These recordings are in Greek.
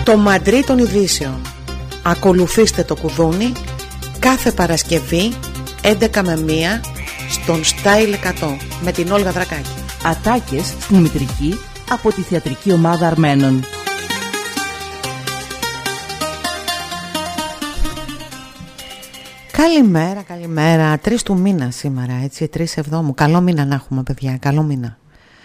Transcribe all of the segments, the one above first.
Το μαντρί των ειδήσεων. Ακολουθήστε το κουδούνι κάθε Παρασκευή 11 με 1 στον Style 100 με την Όλγα Δρακάκη. Ατάκες στην μητρική από τη θεατρική ομάδα Αρμένων. Καλημέρα, καλημέρα. 3 του μήνα σήμερα, έτσι, 3 Εβδόμου. Καλό μήνα να έχουμε, παιδιά, καλό μήνα.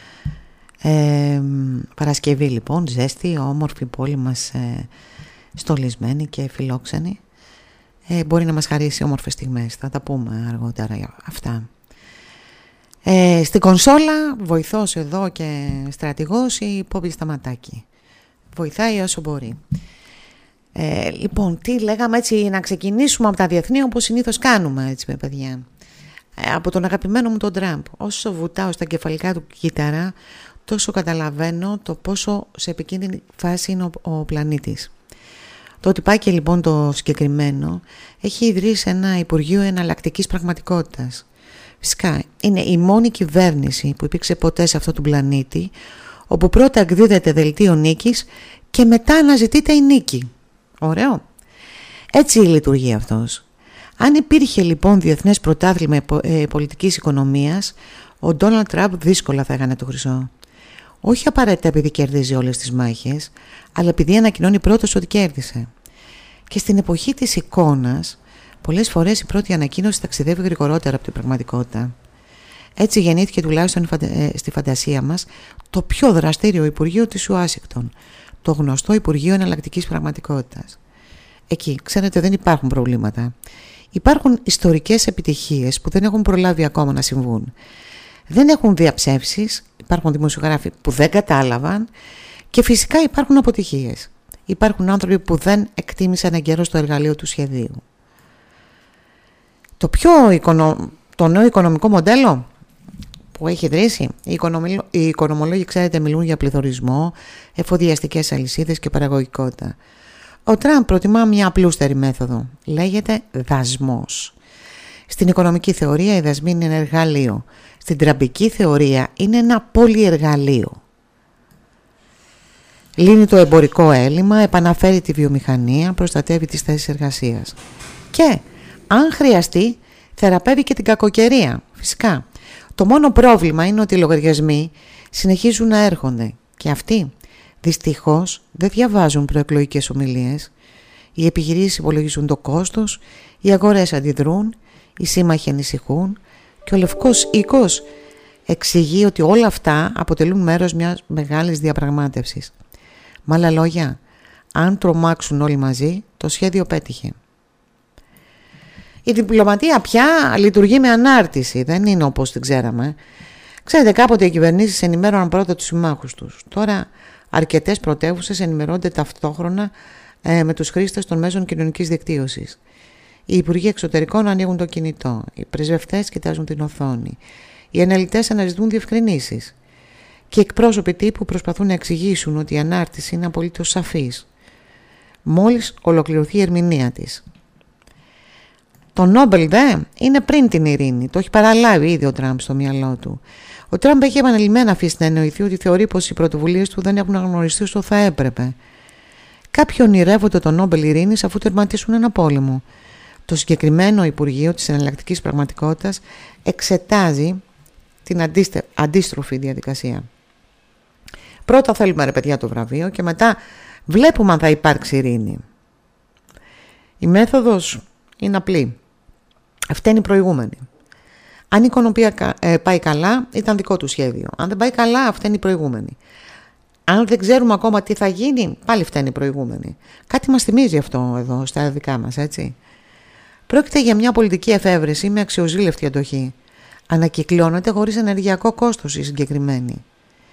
Παρασκευή λοιπόν, ζέστη, όμορφη πόλη μας, στολισμένη και φιλόξενη. Μπορεί να μας χαρίσει όμορφες στιγμές, θα τα πούμε αργότερα για αυτά. Στην κονσόλα, βοηθός εδώ και στρατηγός, η Πόπη Σταματάκη. Βοηθάει όσο μπορεί. Λοιπόν, τι λέγαμε, έτσι, να ξεκινήσουμε από τα διεθνή όπως συνήθως κάνουμε, έτσι, με παιδιά. Από τον αγαπημένο μου τον Τραμπ. Όσο βουτάω στα κεφαλικά του κύτταρα, τόσο καταλαβαίνω το πόσο σε επικίνδυνη φάση είναι ο πλανήτης. Το ότι πάει και λοιπόν το συγκεκριμένο έχει ιδρύσει ένα Υπουργείο Εναλλακτικής Πραγματικότητας. Φυσικά είναι η μόνη κυβέρνηση που υπήρξε ποτέ σε αυτόν τον πλανήτη, όπου πρώτα εκδίδεται δελτίο νίκης και μετά αναζητείται η νίκη. Ωραίο. Έτσι λειτουργεί αυτός. Αν υπήρχε λοιπόν διεθνές πρωτάθλημα πολιτικής οικονομίας, ο Ντόναλντ Τραμπ δύσκολα θα έκανε το χρυσό. Όχι απαραίτητα επειδή κερδίζει όλες τις μάχες, αλλά επειδή ανακοινώνει πρώτος ότι κέρδισε. Και στην εποχή της εικόνας, πολλές φορές η πρώτη ανακοίνωση ταξιδεύει γρηγορότερα από την πραγματικότητα. Έτσι γεννήθηκε τουλάχιστον στη φαντασία μας το πιο δραστήριο Υπουργείο της Ουάσιγκτον, το γνωστό Υπουργείο Εναλλακτικής Πραγματικότητας. Εκεί, ξέρετε, δεν υπάρχουν προβλήματα. Υπάρχουν ιστορικές επιτυχίες που δεν έχουν προλάβει ακόμα να συμβούν. Δεν έχουν διαψεύσεις, υπάρχουν δημοσιογράφοι που δεν κατάλαβαν και φυσικά υπάρχουν αποτυχίες. Υπάρχουν άνθρωποι που δεν εκτίμησαν εγκαίρως το εργαλείο του σχεδίου. Το νέο οικονομικό μοντέλο που έχει ιδρύσει, οι οικονομολόγοι, ξέρετε, μιλούν για πληθωρισμό, εφοδιαστικές αλυσίδες και παραγωγικότητα. Ο Τραμπ προτιμά μια απλούστερη μέθοδο. Λέγεται δασμός. Στην οικονομική θεωρία οι δασμοί είναι ένα εργαλείο. Στην τραμπική θεωρία είναι ένα πολυεργαλείο. Λύνει το εμπορικό έλλειμμα, επαναφέρει τη βιομηχανία, προστατεύει τις θέσεις εργασίας. Και, αν χρειαστεί, θεραπεύει και την κακοκαιρία. Φυσικά. Το μόνο πρόβλημα είναι ότι οι λογαριασμοί συνεχίζουν να έρχονται. Και αυτοί, δυστυχώς, δεν διαβάζουν προεκλογικές ομιλίες. Οι επιχειρήσεις υπολογίζουν το κόστος, οι αγορές αντιδρούν, οι σύμμαχοι ανησυχούν και ο Λευκός Οίκος εξηγεί ότι όλα αυτά αποτελούν μέρος μιας μεγάλης διαπραγμάτευσης. Με άλλα λόγια, αν τρομάξουν όλοι μαζί, το σχέδιο πέτυχε. Η διπλωματία πια λειτουργεί με ανάρτηση, δεν είναι όπως την ξέραμε. Ξέρετε, κάποτε οι κυβερνήσεις ενημέρωναν πρώτα τους συμμάχους τους. Τώρα αρκετές πρωτεύουσες ενημερώνονται ταυτόχρονα με τους χρήστες των μέσων κοινωνικής δικτύωσης. Οι υπουργοί εξωτερικών ανοίγουν το κινητό, οι πρεσβευτές κοιτάζουν την οθόνη, οι αναλυτές αναζητούν διευκρινήσεις και οι εκπρόσωποι τύπου προσπαθούν να εξηγήσουν ότι η ανάρτηση είναι απολύτως σαφής, μόλις ολοκληρωθεί η ερμηνεία της. Το Νόμπελ είναι πριν την ειρήνη, το έχει παραλάβει ήδη ο Τραμπ στο μυαλό του. Ο Τραμπ έχει επανειλημμένα αφήσει να εννοηθεί ότι θεωρεί πως οι πρωτοβουλίες του δεν έχουν αναγνωριστεί όσο θα έπρεπε. Κάποιοι ονειρεύονται το Νόμπελ Ειρήνης αφού τερματίσουν ένα πόλεμο. Το συγκεκριμένο Υπουργείο της Εναλλακτικής Πραγματικότητας εξετάζει την αντίστροφη διαδικασία. Πρώτα θέλουμε, ρε παιδιά, το βραβείο και μετά βλέπουμε αν θα υπάρξει ειρήνη. Η μέθοδος είναι απλή. Αυτή είναι η προηγούμενη. Αν η οικονομία πάει καλά, ήταν δικό του σχέδιο. Αν δεν πάει καλά, αυτή είναι η προηγούμενη. Αν δεν ξέρουμε ακόμα τι θα γίνει, πάλι φταίνει η προηγούμενη. Κάτι μας θυμίζει αυτό εδώ στα δικά μας, έτσι. Πρόκειται για μια πολιτική εφεύρεση με αξιοζήλευτη αντοχή. Ανακυκλώνεται χωρίς ενεργειακό κόστος η συγκεκριμένη.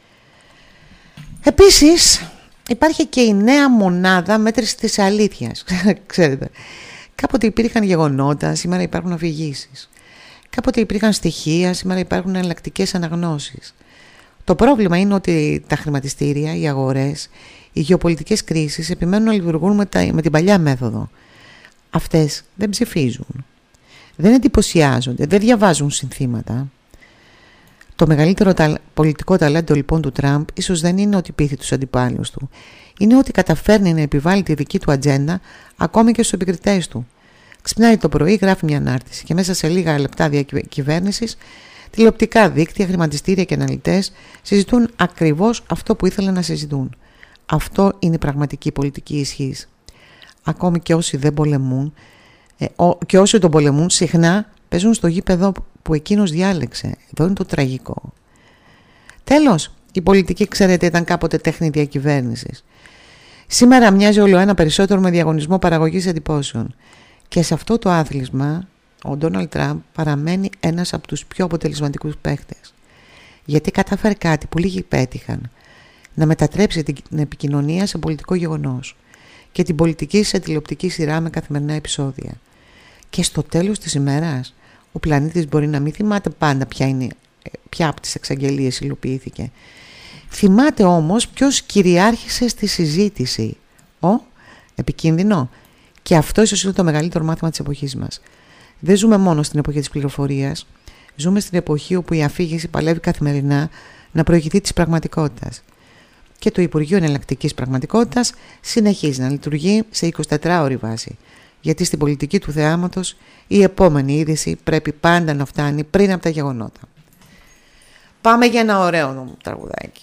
Επίσης, υπάρχει και η νέα μονάδα μέτρησης της αλήθειας. Ξέρετε, κάποτε υπήρχαν γεγονότα, σήμερα υπάρχουν αφηγήσεις. Κάποτε υπήρχαν στοιχεία, σήμερα υπάρχουν εναλλακτικές αναγνώσεις. Το πρόβλημα είναι ότι τα χρηματιστήρια, οι αγορές, οι γεωπολιτικές κρίσεις επιμένουν να λειτουργούν με την παλιά μέθοδο. Αυτές δεν ψηφίζουν, δεν εντυπωσιάζονται, δεν διαβάζουν συνθήματα. Το μεγαλύτερο πολιτικό ταλέντο λοιπόν του Τραμπ ίσως δεν είναι ότι πείθει τους αντιπάλους του. Είναι ότι καταφέρνει να επιβάλλει τη δική του ατζέντα ακόμη και στους επικριτές του. Ξυπνάει το πρωί, γράφει μια ανάρτηση και μέσα σε λίγα λεπτά διακυβέρνησης τηλεοπτικά δίκτυα, χρηματιστήρια και αναλυτές συζητούν ακριβώς αυτό που ήθελαν να συζητούν. Αυτό είναι η πραγματική πολιτική ισχύς. Ακόμη και όσοι δεν πολεμούν και όσοι τον πολεμούν συχνά παίζουν στο γήπεδο που εκείνος διάλεξε. Εδώ είναι το τραγικό. Τέλος, η πολιτική, ξέρετε, ήταν κάποτε τέχνη διακυβέρνησης. Σήμερα μοιάζει όλο ένα περισσότερο με διαγωνισμό παραγωγής εντυπώσεων. Και σε αυτό το άθλισμα ο Ντόναλντ Τραμπ παραμένει ένας από τους πιο αποτελεσματικούς παίχτες. Γιατί κατάφερε κάτι που λίγοι πέτυχαν. Να μετατρέψει την επικοινωνία σε πολιτικό γεγονός και την πολιτική σε τηλεοπτική σειρά με καθημερινά επεισόδια. Και στο τέλος της ημέρας ο πλανήτης μπορεί να μην θυμάται πάντα ποια από τις εξαγγελίες υλοποιήθηκε. Θυμάται όμως ποιος κυριάρχησε στη συζήτηση. Επικίνδυνο. Και αυτό ίσως είναι το μεγαλύτερο μάθημα της εποχής μας. Δεν ζούμε μόνο στην εποχή της πληροφορίας. Ζούμε στην εποχή όπου η αφήγηση παλεύει καθημερινά να προηγηθεί της πραγματικότητας. Και το Υπουργείο Εναλλακτικής Πραγματικότητας συνεχίζει να λειτουργεί σε 24ωρη βάση. Γιατί στην πολιτική του θεάματος η επόμενη είδηση πρέπει πάντα να φτάνει πριν από τα γεγονότα. Πάμε για ένα ωραίο τραγουδάκι.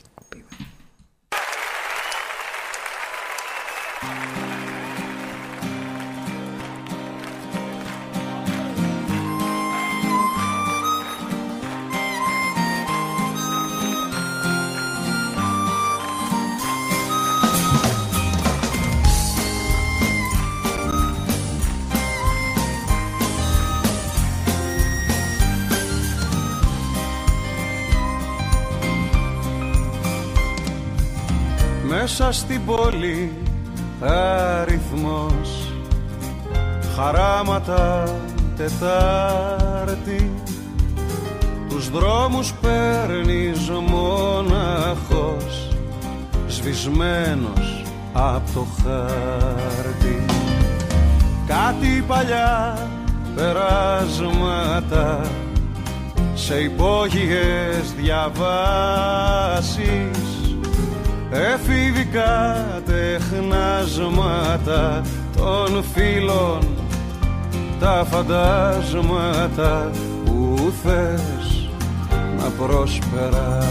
Μέσα στην πόλη αριθμός, χαράματα Τετάρτη, τους δρόμους παίρνεις μοναχός, σβησμένος απ' το χάρτη. Κάτι παλιά περάσματα σε υπόγειες διαβάσεις, εφηβικά τεχνάσματα των φίλων, τα φαντάσματα που θες να προσπεράσεις.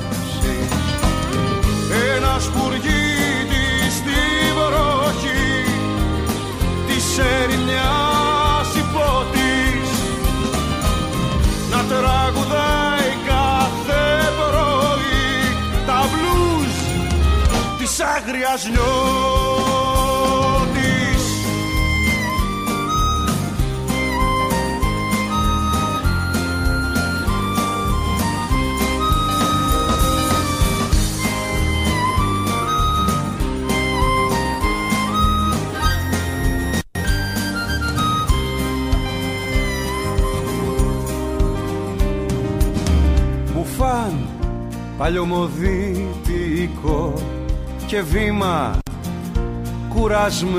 Ένα σπουργίτη στη βροχή της ερημιάς υπότης να τραγουδάει κάθε πρωί τα μπλουζ της άγριας νιώτης. Μπουφάν παλιωμοδίτικο και βήμα κουρασμένο,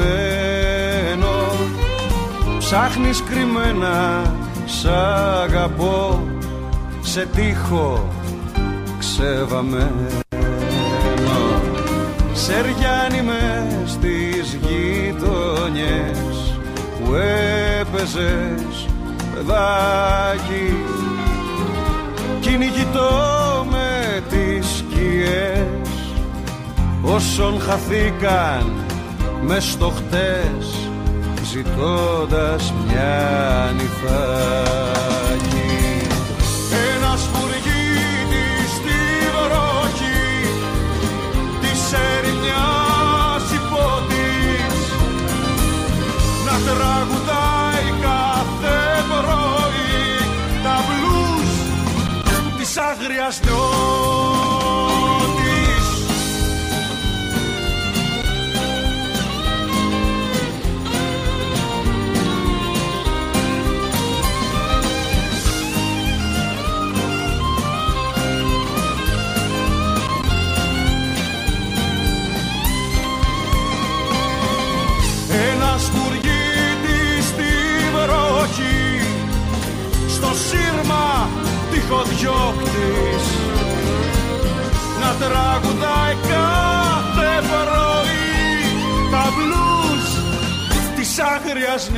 ψάχνεις κρυμμένα σ' αγαπώ σε τοίχο ξεβαμένο. Σεριάνι μες στις γειτονιές που έπαιζες παιδάκι, κυνηγητό με τις σκιές όσων χαθήκαν μες στο χτες, ζητώντας μια νυφάκι. Ένα σπουργίτη στη βροχή της ερημιάς υπότης να τραγουδάει κάθε πρωί τα μπλουζ της άγριας νιώτης. Ένα σπουργίτη στη βροχή στο σύρμα τυχοδιώκτης τραγουδάει κάθε πρωί τα blues της άγριας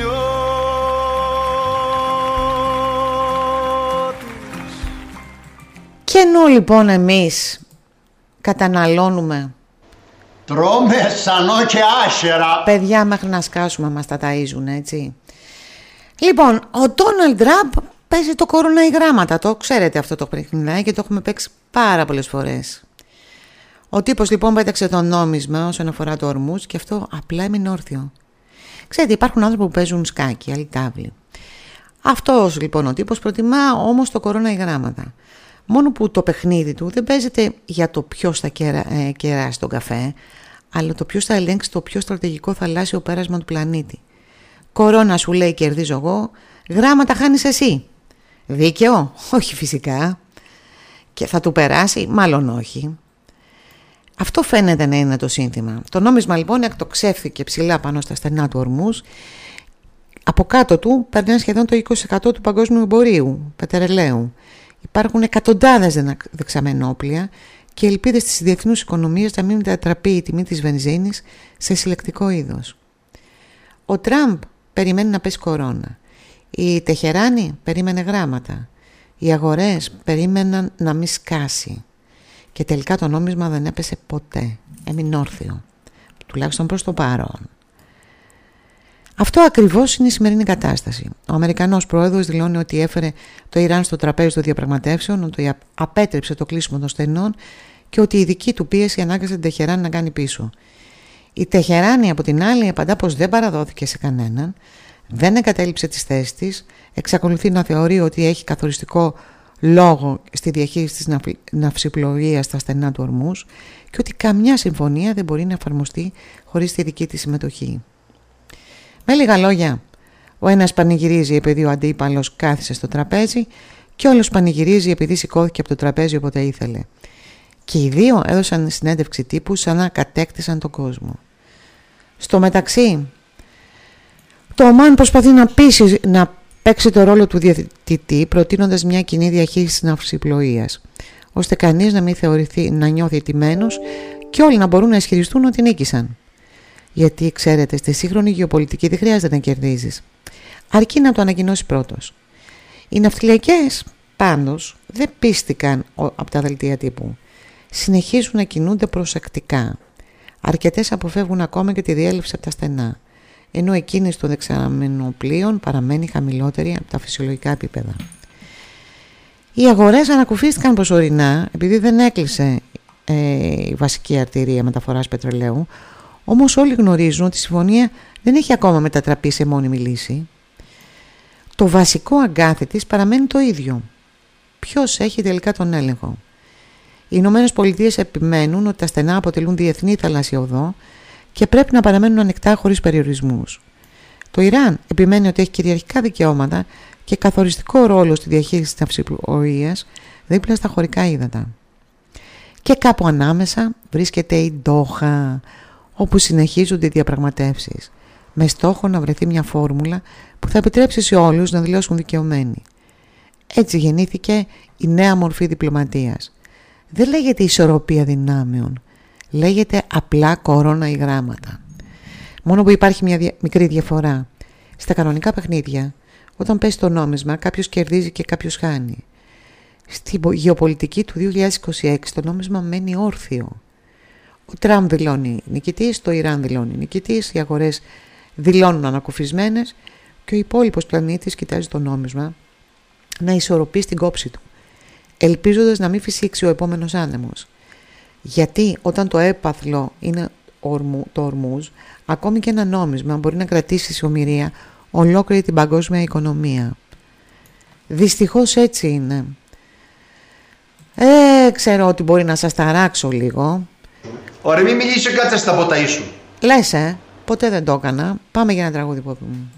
νιώτης. Και ενώ λοιπόν εμείς καταναλώνουμε, τρώμε σανό και άσερα, παιδιά μέχρι να σκάσουμε μας τα ταΐζουν, έτσι. Λοιπόν, ο Ντόναλντ Τραμπ παίζει το κορώνα οι γράμματα. Το ξέρετε αυτό το παιχνιδάκι και το έχουμε παίξει πάρα πολλές φορές. Ο τύπος λοιπόν πέταξε το νόμισμα όσον αφορά το Ορμούζ και αυτό απλά έμεινε όρθιο. Ξέρετε, υπάρχουν άνθρωποι που παίζουν σκάκι, άλλοι τάβλοι. Αυτός λοιπόν ο τύπος προτιμά όμως το κορώνα οι γράμματα. Μόνο που το παιχνίδι του δεν παίζεται για το ποιος θα κεράσει τον καφέ, αλλά το ποιος θα ελέγξει το πιο στρατηγικό θαλάσσιο πέρασμα του πλανήτη. Κορώνα σου λέει κερδίζω εγώ, γράμματα χάνεις εσύ. Δίκαιο? Όχι φυσικά. Και θα του περάσει? Μάλλον όχι. Αυτό φαίνεται να είναι το σύνθημα. Το νόμισμα λοιπόν εκτοξεύθηκε ψηλά πάνω στα στενά του Ορμούζ. Από κάτω του περνάει σχεδόν το 20% του παγκόσμιου εμπορίου πετρελαίου. Υπάρχουν εκατοντάδες δεξαμενόπλια και ελπίδες της διεθνούς οικονομίας να μην μετατραπεί η τιμή της βενζίνης σε συλλεκτικό είδος. Ο Τραμπ περιμένει να πέσει κορώνα. Η Τεχεράνη περίμενε γράμματα. Οι αγορές περίμεναν να μην σκάσει. Και τελικά το νόμισμα δεν έπεσε ποτέ. Έμεινε όρθιο. Τουλάχιστον προς το παρόν. Αυτό ακριβώς είναι η σημερινή κατάσταση. Ο Αμερικανός πρόεδρος δηλώνει ότι έφερε το Ιράν στο τραπέζι των διαπραγματεύσεων, ότι απέτρεψε το κλείσιμο των στενών και ότι η δική του πίεση ανάγκασε την Τεχεράνη να κάνει πίσω. Η Τεχεράνη από την άλλη απαντά πως δεν παραδόθηκε σε κανέναν, δεν εγκατέλειψε τις θέσεις της, εξακολουθεί να θεωρεί ότι έχει καθοριστικό λόγο στη διαχείριση της ναυσιπλοείας στα στενά του Ορμούζ και ότι καμιά συμφωνία δεν μπορεί να εφαρμοστεί χωρίς τη δική της συμμετοχή. Με λίγα λόγια, ο ένας πανηγυρίζει επειδή ο αντίπαλος κάθισε στο τραπέζι και ο άλλος πανηγυρίζει επειδή σηκώθηκε από το τραπέζι όποτε ήθελε. Και οι δύο έδωσαν συνέντευξη τύπου σαν να κατέκτησαν τον κόσμο. Στο μεταξύ, το Ομάν προσπαθεί να παίξει το ρόλο του διαιτητή προτείνοντας μια κοινή διαχείριση της ναυσιπλοείας, ώστε κανείς να μην θεωρηθεί να νιώθει ετημένος και όλοι να μπορούν να ισχυριστούν ότι νίκησαν. Γιατί ξέρετε, στη σύγχρονη γεωπολιτική δεν χρειάζεται να κερδίζεις, αρκεί να το ανακοινώσει πρώτος. Οι ναυτιλιακές πάντως δεν πίστηκαν από τα δελτία τύπου. Συνεχίζουν να κινούνται προσεκτικά. Αρκετές αποφεύγουν ακόμα και τη διέλευση από τα στενά, ενώ η κίνηση των δεξαμενοπλοίων παραμένει χαμηλότερη από τα φυσιολογικά επίπεδα. Οι αγορές ανακουφίστηκαν προσωρινά επειδή δεν έκλεισε η βασική αρτηρία μεταφοράς πετρελαίου, όμως όλοι γνωρίζουν ότι η συμφωνία δεν έχει ακόμα μετατραπεί σε μόνιμη λύση. Το βασικό αγκάθι της παραμένει το ίδιο. Ποιος έχει τελικά τον έλεγχο? Οι Ηνωμένες Πολιτείες επιμένουν ότι τα στενά αποτελούν διεθνή θαλάσσια οδό και πρέπει να παραμένουν ανοιχτά χωρίς περιορισμούς. Το Ιράν επιμένει ότι έχει κυριαρχικά δικαιώματα και καθοριστικό ρόλο στη διαχείριση της ναυσιπλοείας δίπλα στα χωρικά ύδατα. Και κάπου ανάμεσα βρίσκεται η Ντόχα, όπου συνεχίζονται οι διαπραγματεύσεις, με στόχο να βρεθεί μια φόρμουλα που θα επιτρέψει σε όλους να δηλώσουν δικαιωμένοι. Έτσι γεννήθηκε η νέα μορφή διπλωματίας. Δεν λέγεται ισορροπία δυνάμεων, λέγεται απλά κορώνα ή γράμματα. Μόνο που υπάρχει μια μικρή διαφορά. Στα κανονικά παιχνίδια, όταν πέσει το νόμισμα, κάποιος κερδίζει και κάποιος χάνει. Στη γεωπολιτική του 2026 το νόμισμα μένει όρθιο. Ο Τραμπ δηλώνει νικητής, το Ιράν δηλώνει νικητής, οι αγορές δηλώνουν ανακουφισμένες και ο υπόλοιπος πλανήτης κοιτάζει το νόμισμα να ισορροπεί στην κόψη του, ελπίζοντας να μην φυσήξει ο επόμενος άνεμος. Γιατί όταν το έπαθλο είναι το Ορμούζ, ακόμη και ένα νόμισμα μπορεί να κρατήσει σε ομηρία ολόκληρη την παγκόσμια οικονομία. Δυστυχώς έτσι είναι. Ξέρω ότι μπορεί να σας ταράξω λίγο. Ωραία, μην μιλήσει κάτσε στα ποταΐ σου. Λες, ποτέ δεν το έκανα. Πάμε για ένα τραγούδι που μου.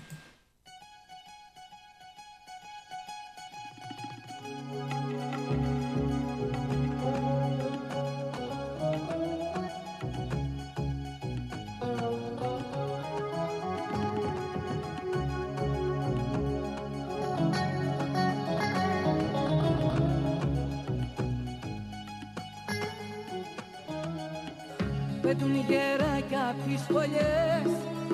πετούν γεράκια απ' τις φωλιές,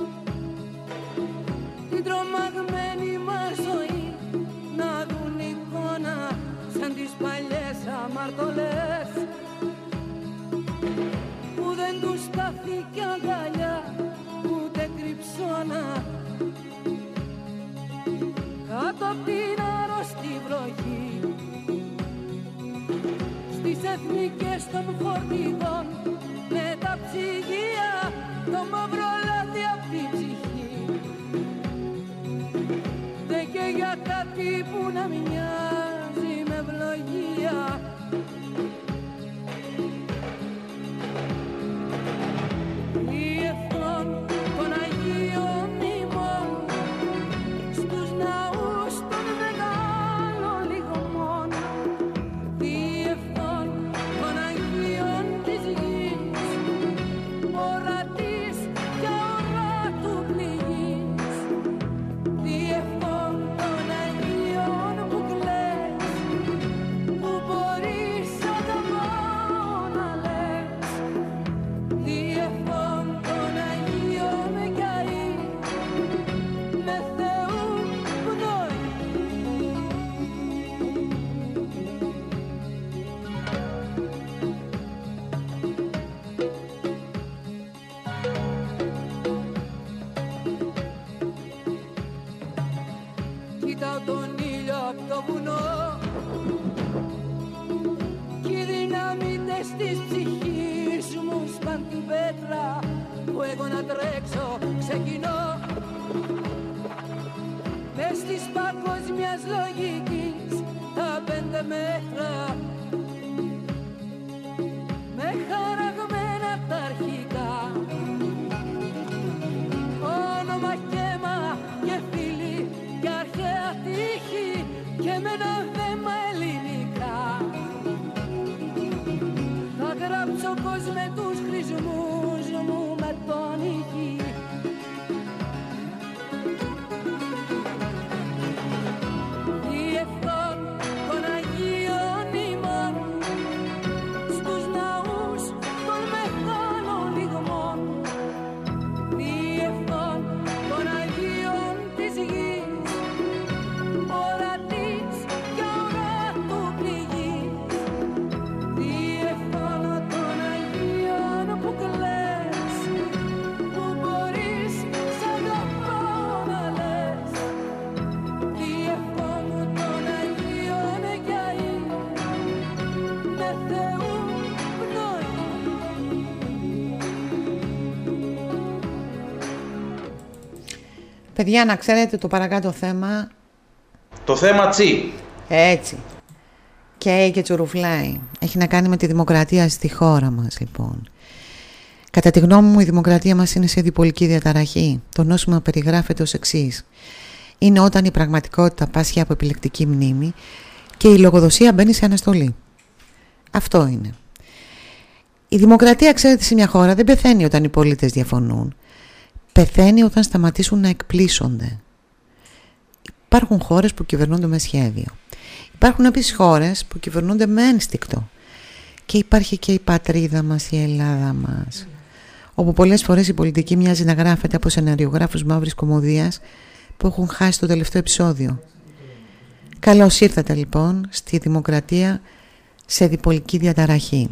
την τρομαγμένη μας ζωή να δουν εικόνα σαν τις παλιές αμαρτωλές, που δεν τους στάθηκε αγκαλιά ούτε κρυψώνα, κάτω απ' την άρρωστη βροχή, στις εθνικές των φορτηγών, με τα ψυγεία, το μαύρο λάδι απ' την ψυχή. Δεν και για κάτι που να μοιάζει με ευλογία. Διεύθων των Αγίων ημών, στους ναούς των μεγάλων λιγμών, διεύθων των Αγίων της γης, ορατής και ορατού πληγής, διεύθων των Αγίων που κλαις, που μπορείς ανταμώ να λες, διεύθων των Αγίων καεί, με Θεού πνοή. Κοιτάω τον ήλιο απ' το βουνό κι οι δυναμίτες της ψυχής μου σπαν την πέτρα που εγώ να τρέξω ξεκινώ μες της παγκόσμιας λογικής τα 5 μέτρα, με χαραγμένα τα αρχικά όνομα και αίμα και φίλοι και αρχαία τύχη και με ένα δέμα ελληνικά. Θα γράψω κοσμετούς χρησμούς μου με τον ηχή. Διεύθων των Αγίων ημών, στους ναούς των μεγάλων λιγμών, διεύθων των Αγίων της γης, ορατής και ορατού πληγής, διεύθων των Αγίων που κλαις, που μπορείς σαν αγαπώ να λες, διεύθων των Αγίων καεί, με Θεού πνοή. Παιδιά, να ξέρετε το παρακάτω θέμα. Το θέμα τσι. Έτσι. Και τσουρουφλάει. Έχει να κάνει με τη δημοκρατία στη χώρα μας, λοιπόν. Κατά τη γνώμη μου, η δημοκρατία μας είναι σε διπολική διαταραχή. Το νόσημα περιγράφεται ως εξής. Είναι όταν η πραγματικότητα πάσχει από επιλεκτική μνήμη και η λογοδοσία μπαίνει σε αναστολή. Αυτό είναι. Η δημοκρατία, ξέρετε, σε μια χώρα δεν πεθαίνει όταν οι πολίτες διαφωνούν. Πεθαίνει όταν σταματήσουν να εκπλήσονται. Υπάρχουν χώρες που κυβερνούνται με σχέδιο. Υπάρχουν επίσης χώρες που κυβερνούνται με ένστικτο. Και υπάρχει και η πατρίδα μας, η Ελλάδα μας, όπου πολλές φορές η πολιτική μοιάζει να γράφεται από σεναριογράφους μαύρης κωμωδίας που έχουν χάσει το τελευταίο επεισόδιο. Καλώς ήρθατε λοιπόν στη δημοκρατία σε διπολική διαταραχή.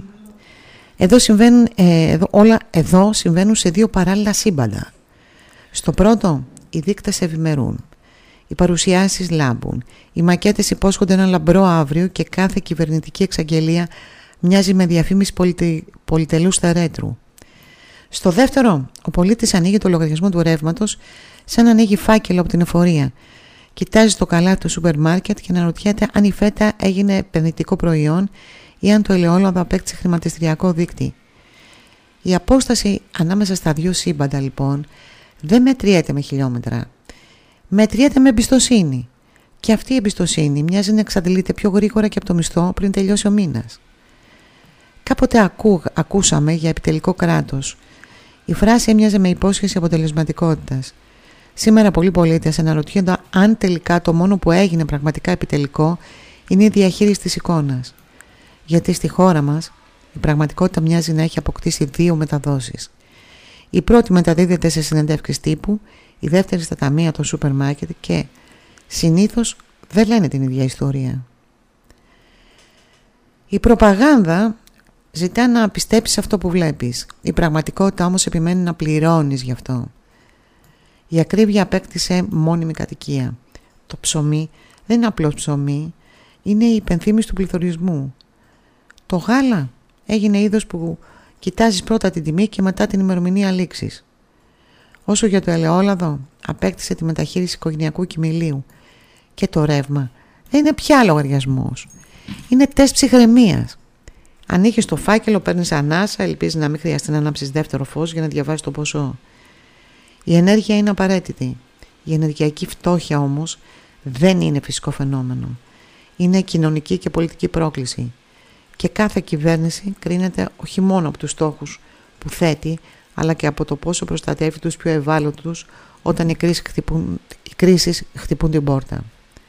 Εδώ συμβαίνουν σε 2 παράλληλα σύμπαντα. Στο πρώτο, οι δείκτες ευημερούν. Οι παρουσιάσεις λάμπουν. Οι μακέτες υπόσχονται ένα λαμπρό αύριο και κάθε κυβερνητική εξαγγελία μοιάζει με διαφήμιση πολυτελούς θερέτρου. Στο δεύτερο, ο πολίτης ανοίγει το λογαριασμό του ρεύματος σαν να ανοίγει φάκελο από την εφορία. Κοιτάζει το καλάθι του σούπερ μάρκετ και αναρωτιέται αν η φέτα έγινε επενδυτικό προϊόν ή αν το ελαιόλαδο απέκτησε χρηματιστηριακό δίκτυ. Η απόσταση ανάμεσα στα 2 σύμπαντα, λοιπόν, δεν μετριέται με χιλιόμετρα. Μετριέται με εμπιστοσύνη. Και αυτή η εμπιστοσύνη μοιάζει να εξαντλείται πιο γρήγορα και από το μισθό πριν τελειώσει ο μήνας. Κάποτε ακούσαμε για επιτελικό κράτος. Η φράση έμοιαζε με υπόσχεση αποτελεσματικότητας. Σήμερα πολλοί πολίτες αναρωτιόνται αν τελικά το μόνο που έγινε πραγματικά επιτελικό είναι η διαχείριση της εικόνας. Γιατί στη χώρα μας Η πραγματικότητα μοιάζει να έχει αποκτήσει δύο μεταδόσεις. Η πρώτη μεταδίδεται σε συνεντεύξεις τύπου, η δεύτερη στα ταμεία, το σούπερ μάρκετ και συνήθως δεν λένε την ίδια ιστορία. Η προπαγάνδα ζητά να πιστέψεις αυτό που βλέπεις. Η πραγματικότητα όμως επιμένει να πληρώνεις γι' αυτό. Η ακρίβεια απέκτησε μόνιμη κατοικία. Το ψωμί δεν είναι απλώς ψωμί, είναι η υπενθύμηση του πληθωρισμού. Το γάλα έγινε είδος που κοιτάζεις πρώτα την τιμή και μετά την ημερομηνία λήξης. Όσο για το ελαιόλαδο, απέκτησε τη μεταχείριση οικογενειακού κοιμηλίου. Και το ρεύμα δεν είναι πια λογαριασμός. Είναι τεστ ψυχραιμίας. Ανοίγεις το φάκελο, παίρνεις ανάσα, ελπίζεις να μην χρειαστεί να ανάψεις δεύτερο φως για να διαβάσεις το ποσό. Η ενέργεια είναι απαραίτητη. Η ενεργειακή φτώχεια όμως δεν είναι φυσικό φαινόμενο. Είναι κοινωνική και πολιτική πρόκληση. Και κάθε κυβέρνηση κρίνεται όχι μόνο από τους στόχους που θέτει, αλλά και από το πόσο προστατεύει τους πιο ευάλωτους όταν οι κρίσεις χτυπούν την πόρτα.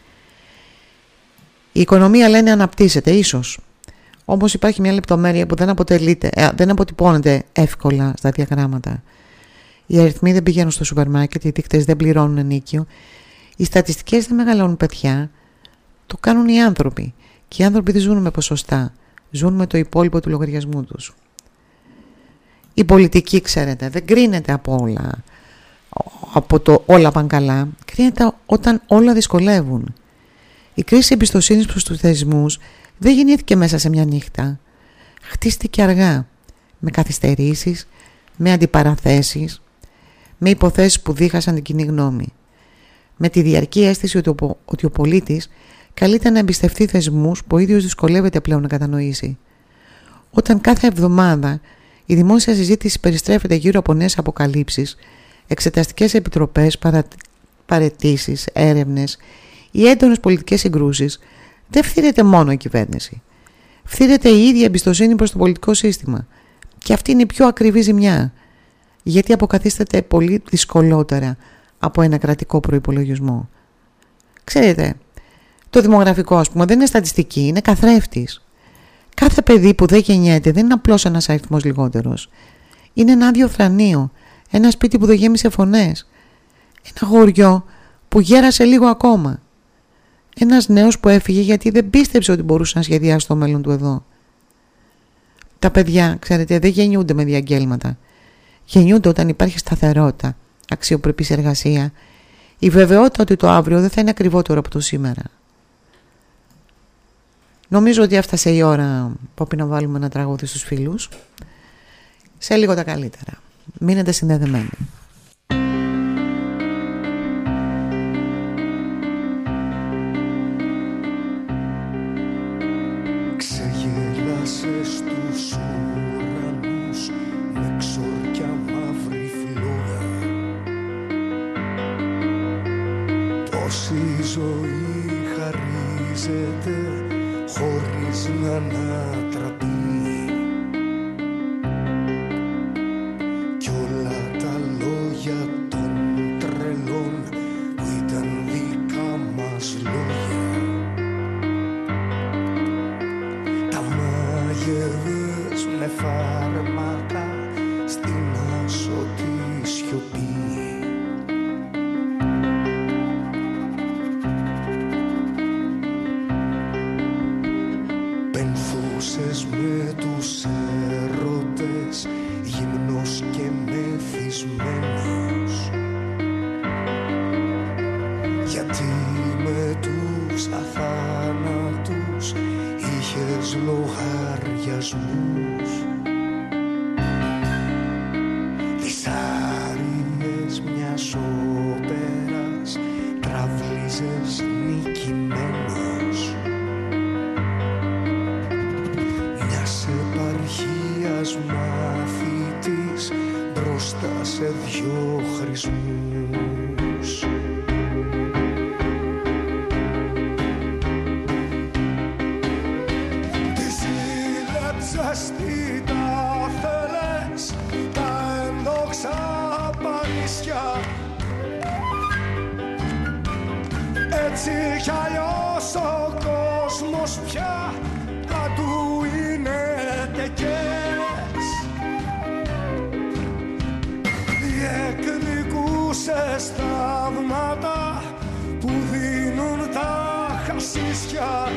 Η οικονομία, λένε, αναπτύσσεται, ίσως. Όμως υπάρχει μια λεπτομέρεια που δεν αποτυπώνεται εύκολα στα διαγράμματα. Οι αριθμοί δεν πηγαίνουν στο σούπερ μάρκετ, οι δείκτες δεν πληρώνουν ενίκιο, οι στατιστικές δεν μεγαλώνουν παιδιά, το κάνουν οι άνθρωποι. Και οι άνθρωποι δεν ζουν με ποσοστά, ζουν με το υπόλοιπο του λογαριασμού τους. Η πολιτική, ξέρετε, δεν κρίνεται από όλα, από το όλα πάνε καλά, κρίνεται όταν όλα δυσκολεύουν. Η κρίση εμπιστοσύνης προς τους θεσμούς δεν γεννήθηκε μέσα σε μια νύχτα. Χτίστηκε αργά, με καθυστερήσεις, με αντιπαραθέσεις, με υποθέσεις που δίχασαν την κοινή γνώμη. Με τη διαρκή αίσθηση ότι ο πολίτης καλείται να εμπιστευτεί θεσμούς που ο ίδιος δυσκολεύεται πλέον να κατανοήσει. Όταν κάθε εβδομάδα η δημόσια συζήτηση περιστρέφεται γύρω από νέες αποκαλύψεις, εξεταστικές επιτροπές, παραιτήσεις, έρευνες ή έντονες πολιτικές συγκρούσεις, δεν φθήρεται μόνο η κυβέρνηση. Φθήρεται η ίδια εμπιστοσύνη προς το πολιτικό σύστημα. Και αυτή είναι η πιο ακριβή ζημιά, γιατί αποκαθίσταται πολύ δυσκολότερα από ένα κρατικό προϋπολογισμό. Ξέρετε, το δημογραφικό, ας πούμε, δεν είναι στατιστική, είναι καθρέφτης. Κάθε παιδί που δεν γεννιέται δεν είναι απλώς ένας αριθμός λιγότερος. Είναι ένα άδειο θρανείο, ένα σπίτι που δεν γέμισε φωνές, ένα χωριό που γέρασε λίγο ακόμα. Ένας νέος που έφυγε γιατί δεν πίστεψε ότι μπορούσε να σχεδιάσει το μέλλον του εδώ. Τα παιδιά, ξέρετε, δεν γεννιούνται με διαγγέλματα. Γεννιούνται όταν υπάρχει σταθερότητα, αξιοπρεπής εργασία, η βεβαιότητα ότι το αύριο δεν θα είναι ακριβότερο από το σήμερα. Νομίζω ότι έφτασε η ώρα, Πόπη, να βάλουμε ένα τραγούδι στους φίλους. Σε λίγο τα καλύτερα. Μείνετε συνδεδεμένοι. Ξεγέλασε στους ουρανούς με ξόρκια μαύρη φλόγα. Τόση ζωή χαρίζεται χωρίς να ανατραπεί, κι όλα τα λόγια των τρελών που ήταν δικά μας λόγια τα μάγευες με φάρμακα στην άσωτη σιωπή. Πενθούσες με τους έρωτες, γυμνός και μεθυσμένος, γιατί με τους αθάνατους είχες λογαριασμούς. Τις άριες μιας όπερας τραυλίζες νικημένος, μιας επαρχίας μαθητής μπροστά σε δυο χρησμούς. Τι τα θέλες, τα ενδόξα παρίσια, έτσι κι αλλιώς ο κόσμος πια παντού είναι τεκέ. σε σταύματα που δίνουν τα χασίσια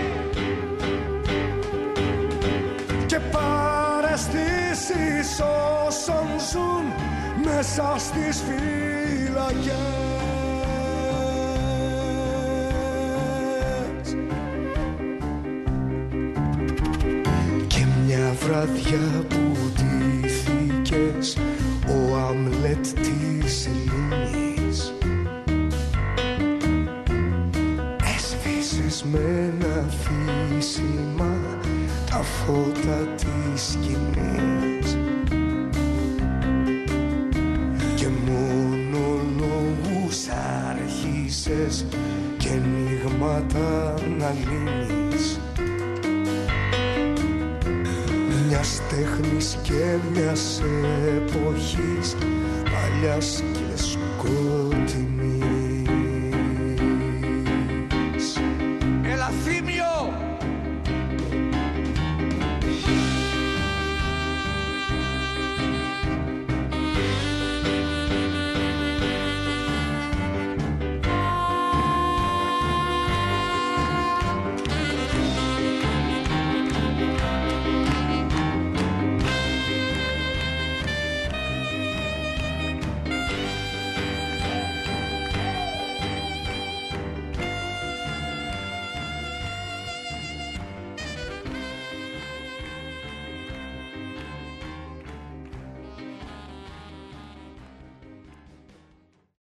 και παραισθήσεις όσων ζουν μέσα στις φυλακές. Και μια βραδιά που ντύθηκες ο Άμλετ της Ελλήνης, έσβησες με ένα φύσιμα τα φώτα της σκηνής και μονολόγους άρχισες και ενίγματα να λύνεις, μιας τέχνης και μιας εποχής παλιάς και σκοτεινής.